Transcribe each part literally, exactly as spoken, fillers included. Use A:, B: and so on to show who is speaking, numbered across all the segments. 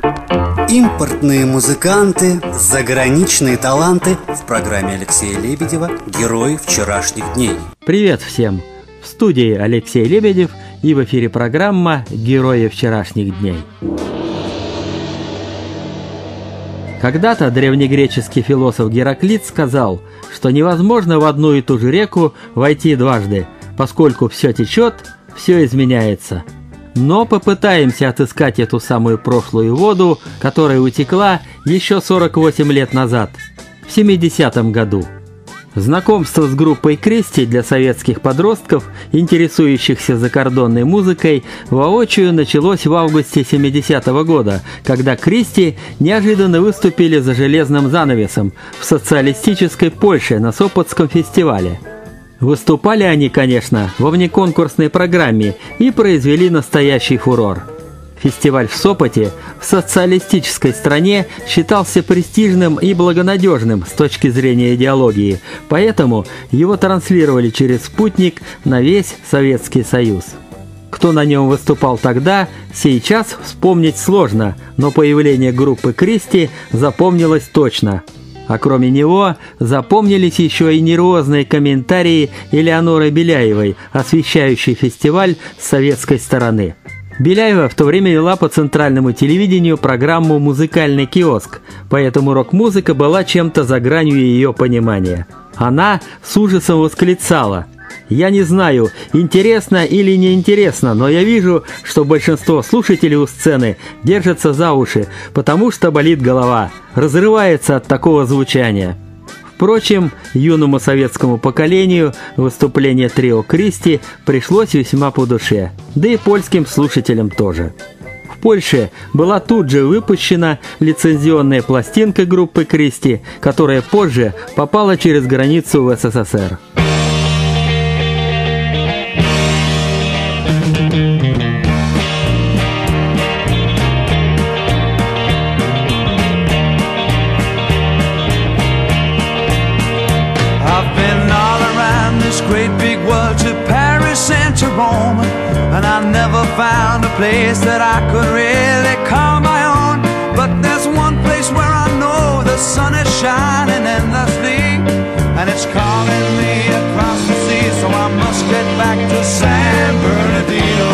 A: Импортные музыканты, заграничные таланты в программе Алексея Лебедева «Герои вчерашних дней».
B: Привет всем! В студии Алексей Лебедев и в эфире программа «Герои вчерашних дней». Когда-то древнегреческий философ Гераклит сказал, что невозможно в одну и ту же реку войти дважды, поскольку все течет, все изменяется. Но попытаемся отыскать эту самую прошлую воду, которая утекла еще сорок восемь лет назад, в семидесятом году. Знакомство с группой Кристи для советских подростков, интересующихся закордонной музыкой, воочию началось в августе семидесятого года, когда Кристи неожиданно выступили за железным занавесом в социалистической Польше на Сопотском фестивале. Выступали они, конечно, во внеконкурсной программе и произвели настоящий фурор. Фестиваль в Сопоте, в социалистической стране, считался престижным и благонадежным с точки зрения идеологии, поэтому его транслировали через спутник на весь Советский Союз. Кто на нем выступал тогда, сейчас вспомнить сложно, но появление группы Кристи запомнилось точно. А кроме него запомнились еще и нервозные комментарии Элеоноры Беляевой, освещающей фестиваль с советской стороны. Беляева в то время вела по центральному телевидению программу «Музыкальный киоск», поэтому рок-музыка была чем-то за гранью ее понимания. Она с ужасом восклицала: «Я не знаю, интересно или не интересно, но я вижу, что большинство слушателей у сцены держатся за уши, потому что болит голова, разрывается от такого звучания». Впрочем, юному советскому поколению выступление трио Кристи пришлось весьма по душе, да и польским слушателям тоже. В Польше была тут же выпущена лицензионная пластинка группы Кристи, которая позже попала через границу в СССР.
C: Great big world to Paris and to Rome, and I never found a place that I could really call my own. But there's one place where I know the sun is shining endlessly, and it's calling me across the sea, so I must get back to San Bernardino.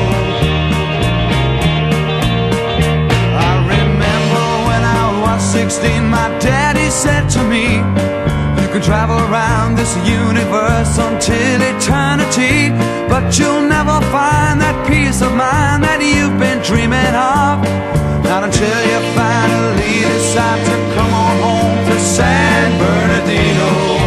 C: I remember when I was sixteen, my daddy said to me, "You can travel around this universe until eternity, but you'll never find that peace of mind that you've been dreaming of, not until you finally decide to come on home to San Bernardino."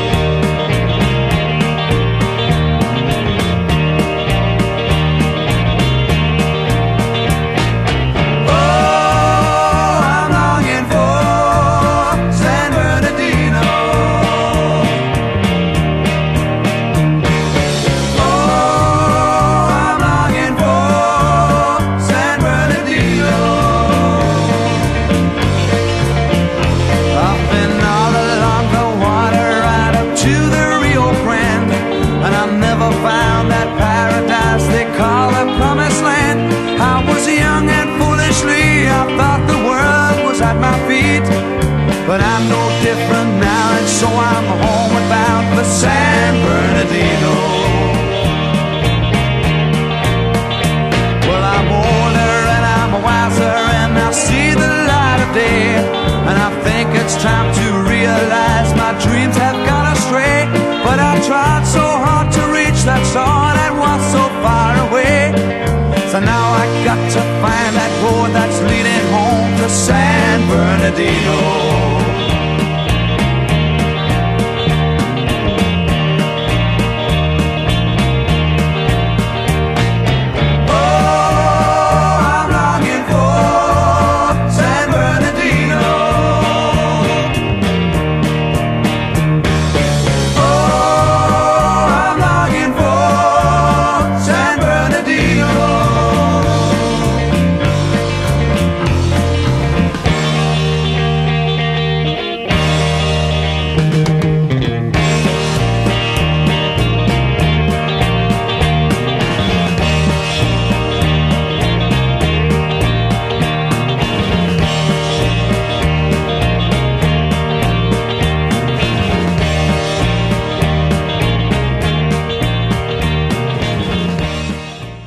C: But I'm no different now, and so I'm homeward bound for San Bernardino. Well, I'm older and I'm wiser, and I see the light of day, and I think it's time to realize my dreams have gone astray. But I tried so hard to reach that star that was so far away, so now I got to find that road that's leading home to San Bernardino.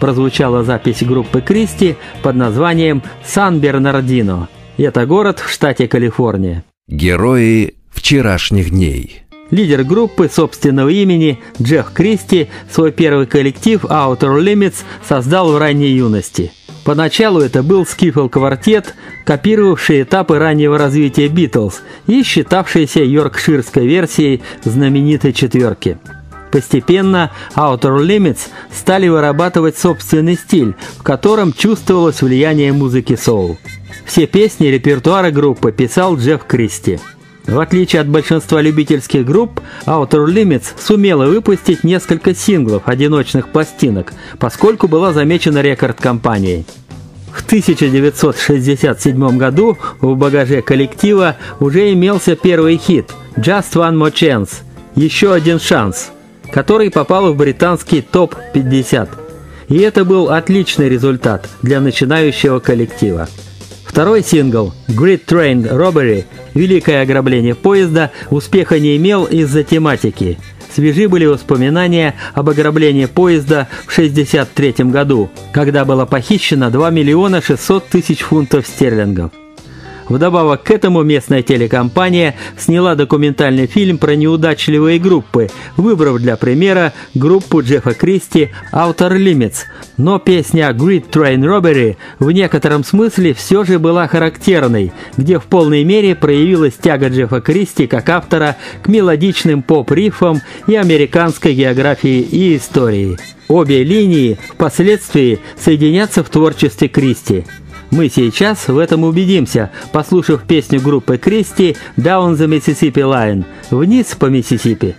B: прозвучала запись группы Кристи под названием «Сан-Бернардино». Это город в штате Калифорния.
D: Герои вчерашних дней.
B: Лидер группы собственного имени Джефф Кристи свой первый коллектив Outer Limits создал в ранней юности. Поначалу это был скифл-квартет, копировавший этапы раннего развития Битлз и считавшийся йоркширской версией знаменитой четверки. Постепенно Outer Limits стали вырабатывать собственный стиль, в котором чувствовалось влияние музыки соул. Все песни репертуара группы писал Джефф Кристи. В отличие от большинства любительских групп, Outer Limits сумела выпустить несколько синглов, одиночных пластинок, поскольку была замечена рекорд-компанией. В тысяча девятьсот шестьдесят седьмом году в багаже коллектива уже имелся первый хит «Just One More Chance» – «Еще один шанс», который попал в британский топ пятьдесят. И это был отличный результат для начинающего коллектива. Второй сингл «Great Train Robbery» – «Великое ограбление поезда» успеха не имел из-за тематики. Свежи были воспоминания об ограблении поезда в шестьдесят третьем году, когда было похищено два миллиона шестьсот тысяч фунтов стерлингов. Вдобавок к этому местная телекомпания сняла документальный фильм про неудачливые группы, выбрав для примера группу Джеффа Кристи Outer Limits, но песня Great Train Robbery в некотором смысле все же была характерной, где в полной мере проявилась тяга Джеффа Кристи как автора к мелодичным поп-рифам и американской географии и истории. Обе линии впоследствии соединятся в творчестве Кристи. Мы сейчас в этом убедимся, послушав песню группы Кристи «Down the Mississippi Line» – «Вниз по Миссисипи».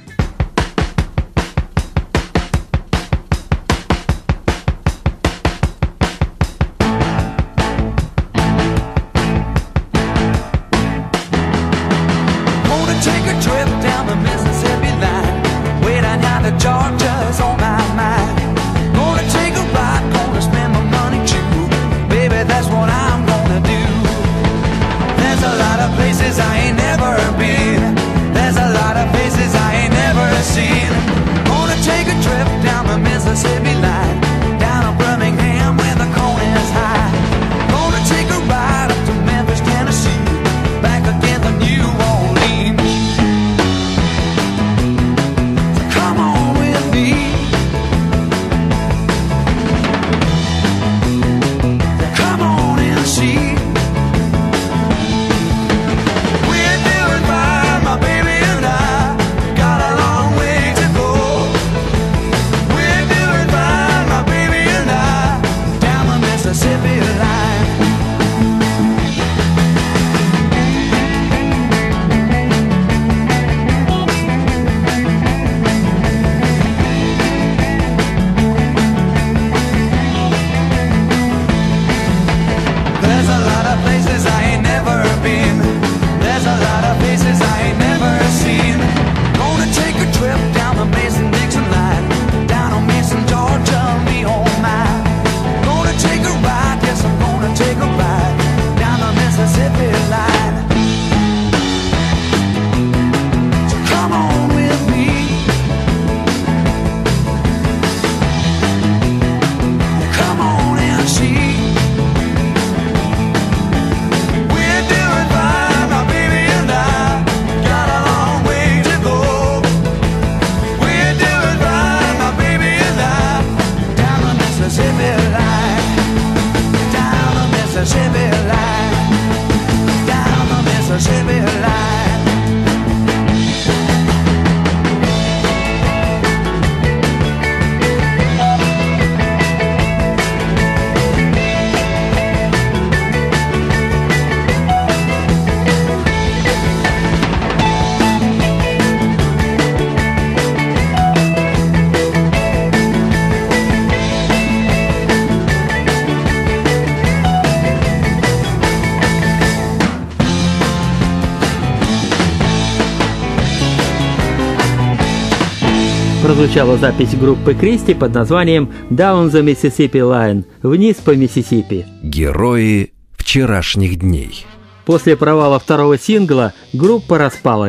B: Прозвучала запись группы Кристи под названием «Down the Mississippi Line» – «Вниз по Миссисипи».
D: Герои вчерашних дней.
B: После провала второго сингла группа распалась.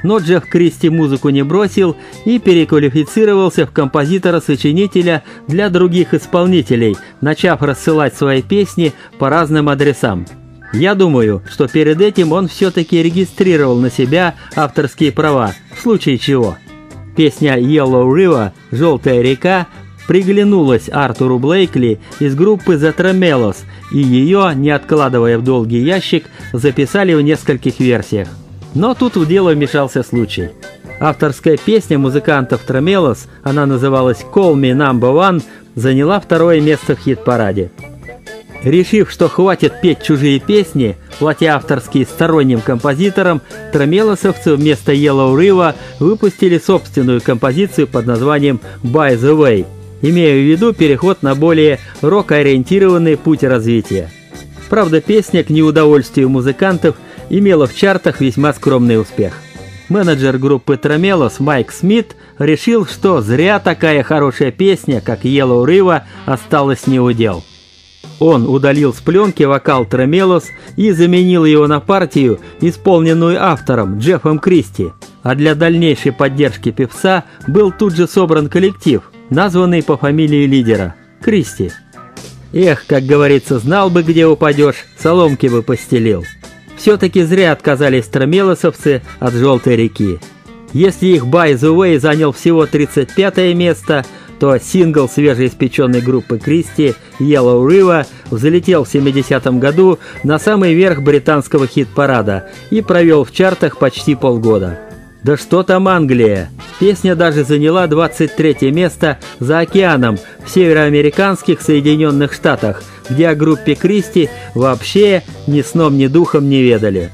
B: Но Джефф Кристи музыку не бросил и переквалифицировался в композитора-сочинителя для других исполнителей, начав рассылать свои песни по разным адресам. Я думаю, что перед этим он все-таки регистрировал на себя авторские права, в случае чего. Песня «Yellow River» «Желтая река» приглянулась Артуру Блейкли из группы The Tremelos, и ее, не откладывая в долгий ящик, записали в нескольких версиях. Но тут в дело вмешался случай. Авторская песня музыкантов Tremelos, она называлась «Call Me Number One», заняла второе место в хит-параде. Решив, что хватит петь чужие песни, платя авторские сторонним композиторам, тромелосовцы вместо Yellow River выпустили собственную композицию под названием «By the Way», имея в виду переход на более рок-ориентированный путь развития. Правда, песня, к неудовольствию музыкантов, имела в чартах весьма скромный успех. Менеджер группы Tremelos Майк Смит решил, что зря такая хорошая песня, как Yellow River, осталась не у дел. Он удалил с пленки вокал Tremelos и заменил его на партию, исполненную автором Джеффом Кристи, а для дальнейшей поддержки певца был тут же собран коллектив, названный по фамилии лидера – Кристи. Эх, как говорится, знал бы, где упадешь, соломки бы постелил. Все-таки зря отказались тромелосовцы от «Желтой реки». Если их «By the Way» занял всего тридцать пятое место, то сингл свежеиспеченной группы Кристи «Yellow River» взлетел в семидесятом году на самый верх британского хит-парада и провел в чартах почти полгода. Да что там Англия! Песня даже заняла двадцать третье место за океаном в североамериканских Соединенных Штатах, где о группе Кристи вообще ни сном, ни духом не ведали.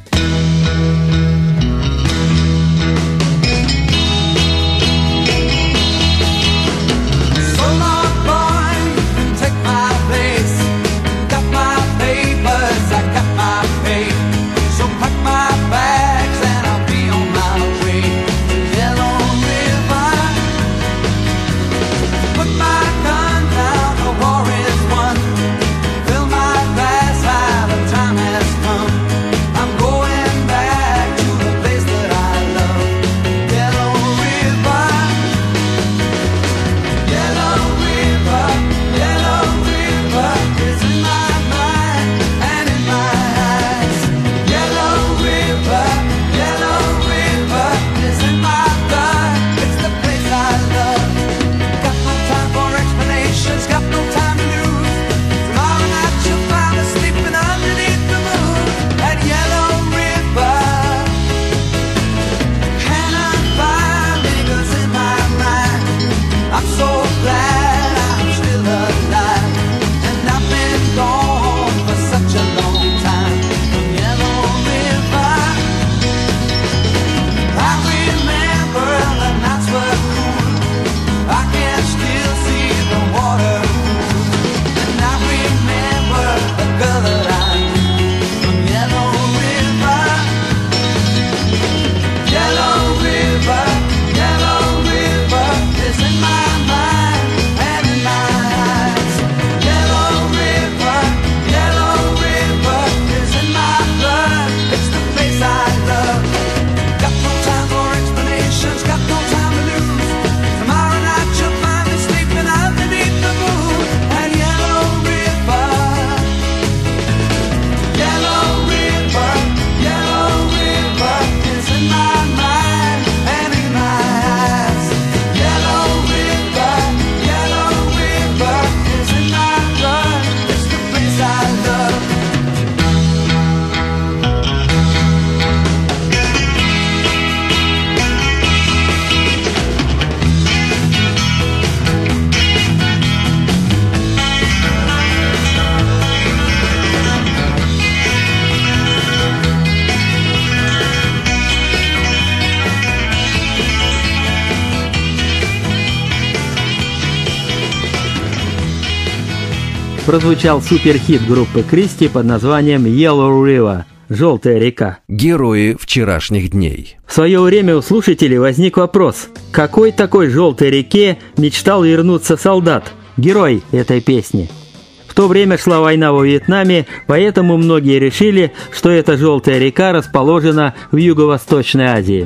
B: Прозвучал суперхит группы Кристи под названием «Yellow River» – «Желтая река».
D: Герои вчерашних дней.
B: В свое время у слушателей возник вопрос, к какой такой желтой реке мечтал вернуться солдат, герой этой песни? В то время шла война во Вьетнаме, поэтому многие решили, что эта желтая река расположена в Юго-Восточной Азии.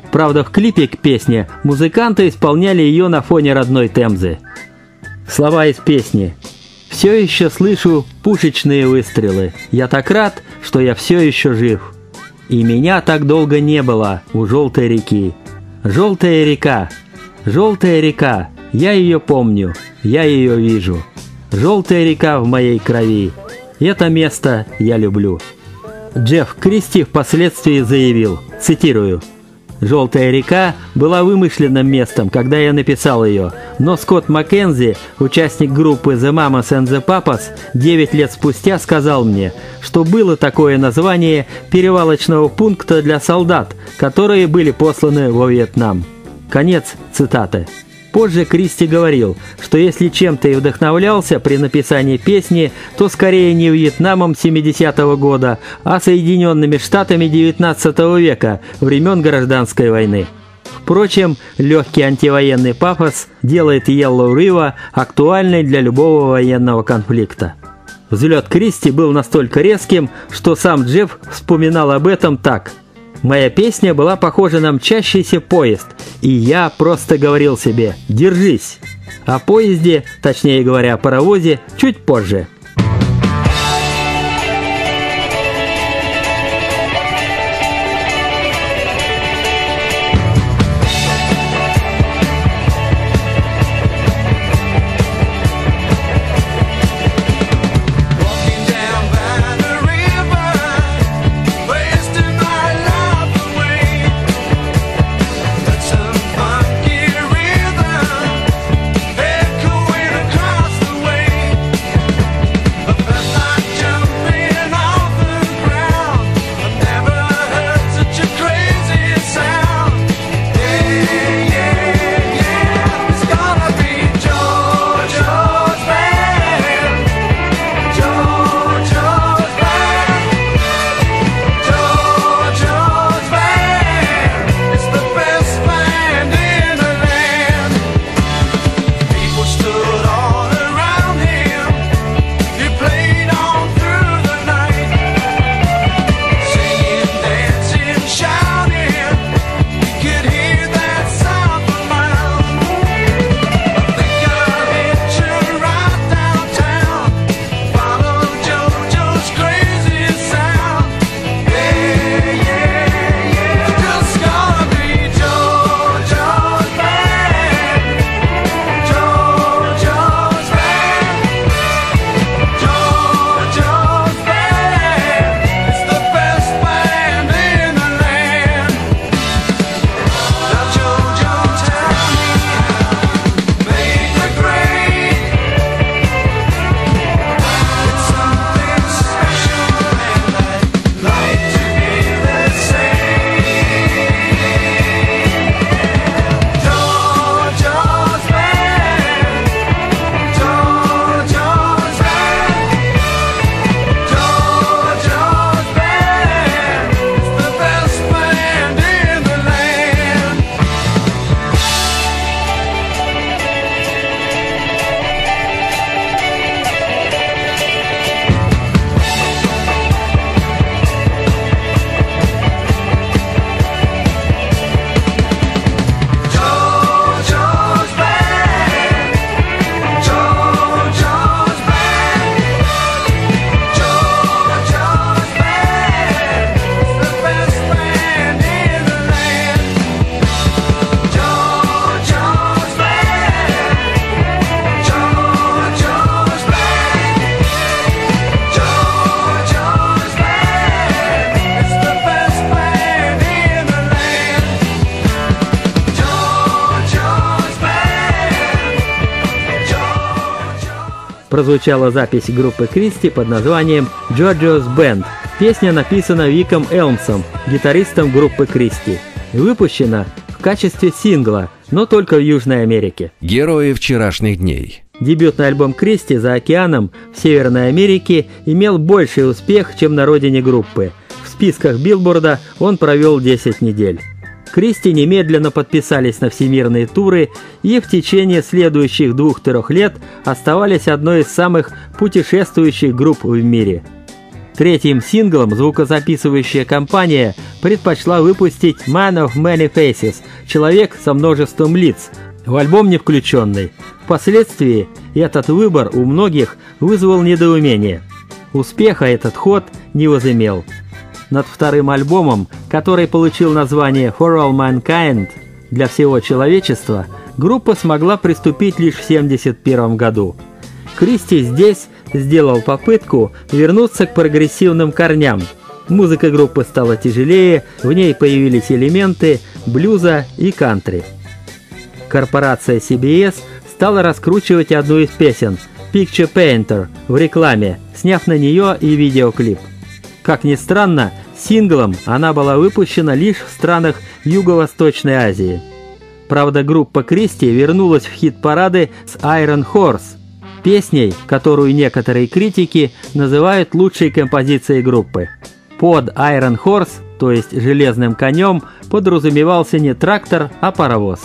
B: Правда, в клипе к песне музыканты исполняли ее на фоне родной Темзы. Слова из песни. «Все еще слышу пушечные выстрелы. Я так рад, что я все еще жив. И меня так долго не было у желтой реки. Желтая река, желтая река, я ее помню, я ее вижу. Желтая река в моей крови. Это место я люблю». Джефф Кристи впоследствии заявил, цитирую: «Желтая река была вымышленным местом, когда я написал ее, но Скотт Маккензи, участник группы The Mamas and the Papas, девять лет спустя сказал мне, что было такое название перевалочного пункта для солдат, которые были посланы во Вьетнам». Конец цитаты. Позже Кристи говорил, что если чем-то и вдохновлялся при написании песни, то скорее не Вьетнамом семидесятого года, а Соединенными Штатами девятнадцатого века, времен Гражданской войны. Впрочем, легкий антивоенный пафос делает Yellow River актуальной для любого военного конфликта. Взлет Кристи был настолько резким, что сам Джефф вспоминал об этом так: «Моя песня была похожа на мчащийся поезд, и я просто говорил себе: держись!» О поезде, точнее говоря, о паровозе, чуть позже. Прозвучала запись группы Кристи под названием «Джорджио's Band». Песня написана Виком Элмсом, гитаристом группы Кристи, и выпущена в качестве сингла, но только в Южной Америке.
D: Герои вчерашних дней.
B: Дебютный альбом Кристи «За океаном» в Северной Америке имел больший успех, чем на родине группы. В списках Билборда он провел десять недель. Кристи немедленно подписались на всемирные туры и в течение следующих двух-трех лет оставались одной из самых путешествующих групп в мире. Третьим синглом звукозаписывающая компания предпочла выпустить «Man of Many Faces» – «Человек со множеством лиц», в альбом не включенный. Впоследствии этот выбор у многих вызвал недоумение. Успеха этот ход не возымел. Над вторым альбомом, который получил название «For All Mankind» – «Для всего человечества», группа смогла приступить лишь в семьдесят первом году. Кристи здесь сделал попытку вернуться к прогрессивным корням. Музыка группы стала тяжелее, в ней появились элементы блюза и кантри. Корпорация си би эс стала раскручивать одну из песен «Picture Painter» в рекламе, сняв на нее и видеоклип. Как ни странно, синглом она была выпущена лишь в странах Юго-Восточной Азии. Правда, группа Кристи вернулась в хит-парады с «Iron Horse», песней, которую некоторые критики называют лучшей композицией группы. Под «Iron Horse», то есть «железным конем», подразумевался не трактор, а паровоз.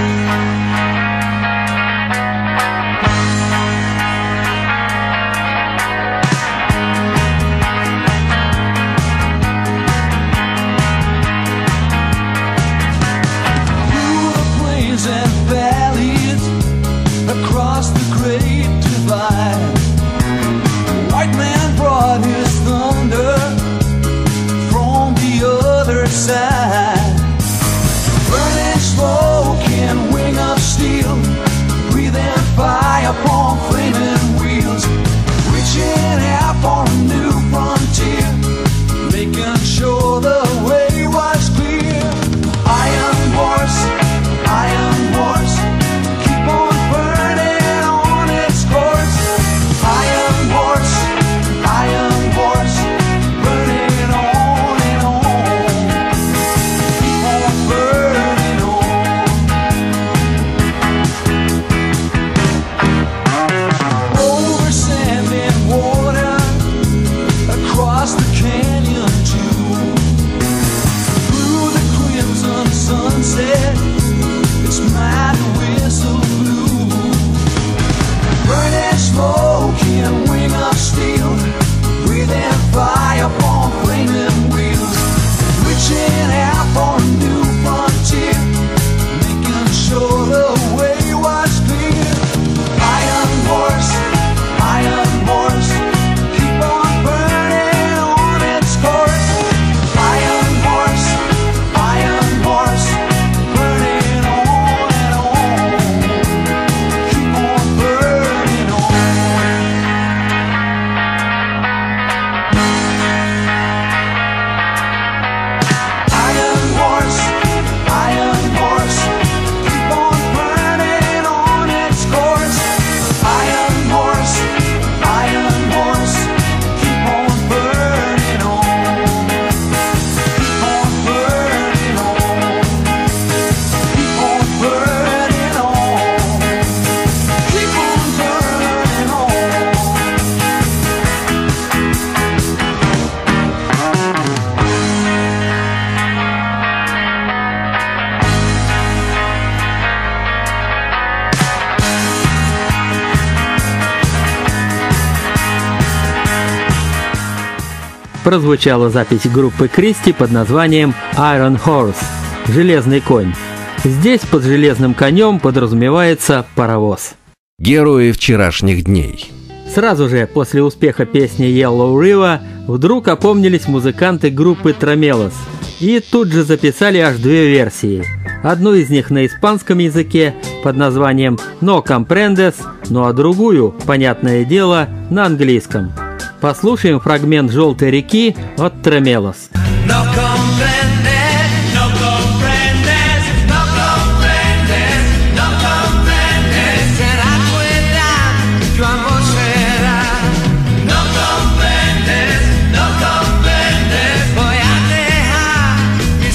B: Прозвучала запись группы Кристи под названием «Iron Horse» – «Железный конь». Здесь под железным конем подразумевается паровоз.
D: Герои вчерашних дней.
B: Сразу же после успеха песни Yellow River вдруг опомнились музыканты группы Tremelos и тут же записали аж две версии. Одну из них на испанском языке под названием «No Comprendes», ну а другую, понятное дело, на английском. Послушаем фрагмент «Желтой реки» от Tremelos.
C: No comprendes, no comprendes, no comprendes, no comprendes. Será tu edad, tu amor será. No comprendes, no comprendes. Voy a dejar mi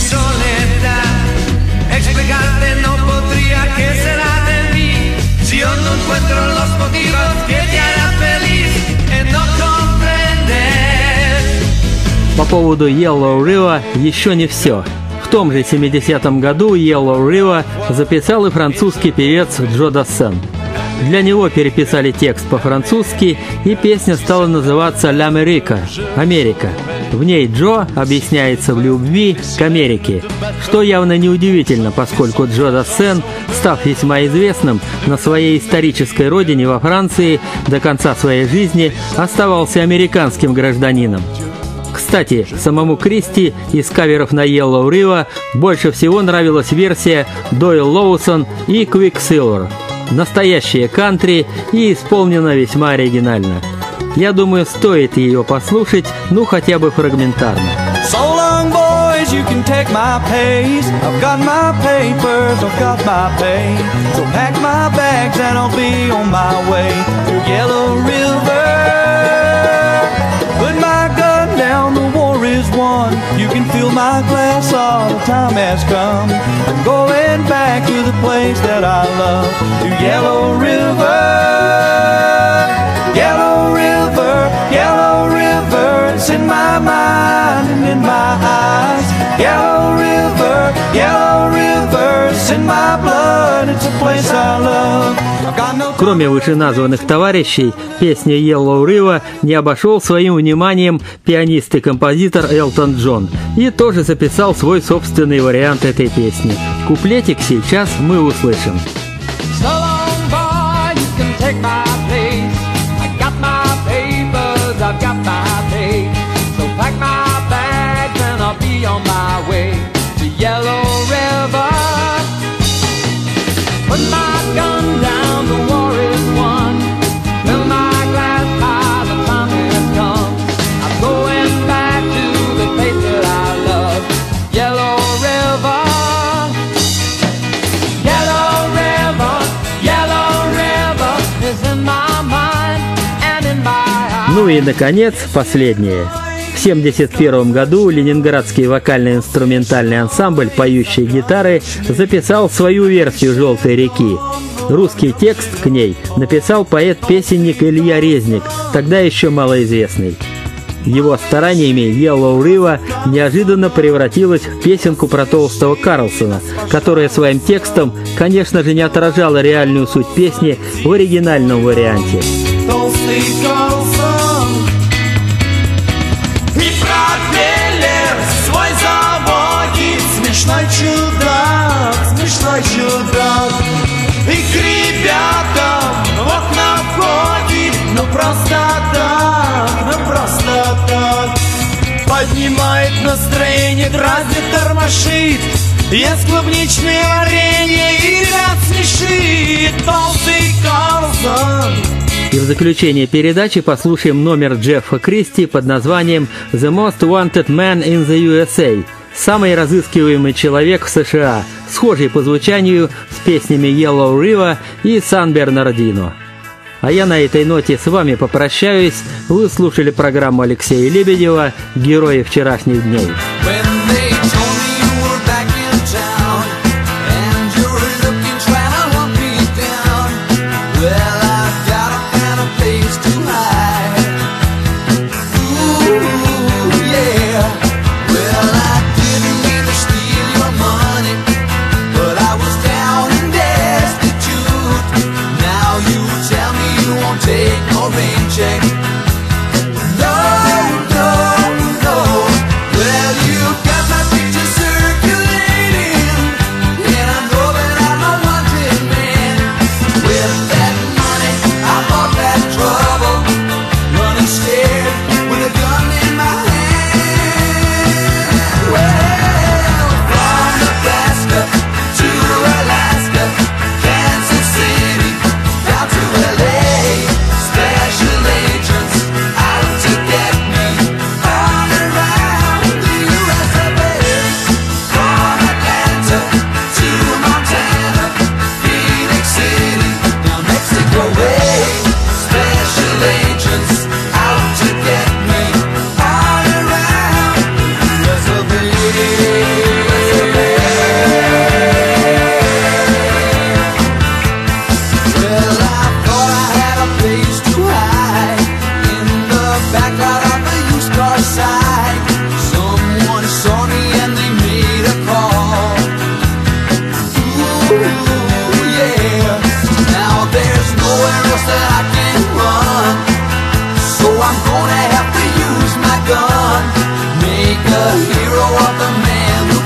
C: soledad. Explicarte no podría qué será de mí si yo no encuentro los motivos que te harán feliz. And no comprendes.
B: По поводу Yellow River еще не все. В том же семидесятом году Yellow River записал и французский певец Джо Дассен. Для него переписали текст по-французски, и песня стала называться «L'Amérique» – «Америка». В ней Джо объясняется в любви к Америке, что явно неудивительно, поскольку Джо Дассен, став весьма известным на своей исторической родине во Франции, до конца своей жизни оставался американским гражданином. Кстати, самому Кристи из каверов на Yellow River больше всего нравилась версия Дойл Лоусон и Quicksilver. Настоящее кантри и исполнена весьма оригинально. Я думаю, стоит ее послушать, ну хотя бы фрагментарно.
C: So long, boys, you can take my pace. I've got my papers, I've got my pay. So pack my bags and I'll be on my way to Yellow River. Put my gun down, the war is won. You can fill my glass, all the time has come. I'm going back to the place that I love, to Yellow River. Yellow River, Yellow River, it's in my mind and in my eyes. Yellow River, Yellow River, it's in my blood, it's a place I love.
B: Кроме вышеназванных товарищей, песня Yellow River не обошел своим вниманием пианист и композитор Элтон Джон и тоже записал свой собственный вариант этой песни. Куплетик сейчас мы услышим.
E: So long, boy, you can take my place. I got my papers, I've got my pay. So pack my bags and I'll be on my way to Yellow River. Put my gun down, the war is won. Fill my glass high, the time has come. I'm going back to the place that I love, Yellow River. Yellow River, Yellow River is in my mind and in my eyes.
B: Ну и, наконец, последнее. В семьдесят первом году ленинградский вокально-инструментальный ансамбль «Поющие гитары» записал свою версию «Желтой реки». Русский текст к ней написал поэт-песенник Илья Резник, тогда еще малоизвестный. Его стараниями Yellow River неожиданно превратилась в песенку про толстого Карлсона, которая своим текстом, конечно же, не отражала реальную суть песни в оригинальном варианте.
C: Толстый Карлсон и пропеллер свой заводит. Смешной чудак, смешной чудак. И к ребятам в окна входит. Ну просто так, ну просто так. Поднимает настроение, дразнит, тормошит. Ест клубничное варенье и ряд смешит. Толстый Карлсон.
B: И в заключение передачи послушаем номер Джеффа Кристи под названием «The Most Wanted Man in the ю эс эй» – «Самый разыскиваемый человек в США», схожий по звучанию с песнями Yellow River и Сан Бернардино. А я на этой ноте с вами попрощаюсь. Вы слушали программу Алексея Лебедева «Герои вчерашних дней».
C: Take no rain check. No, no, no. Well, you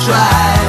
C: try.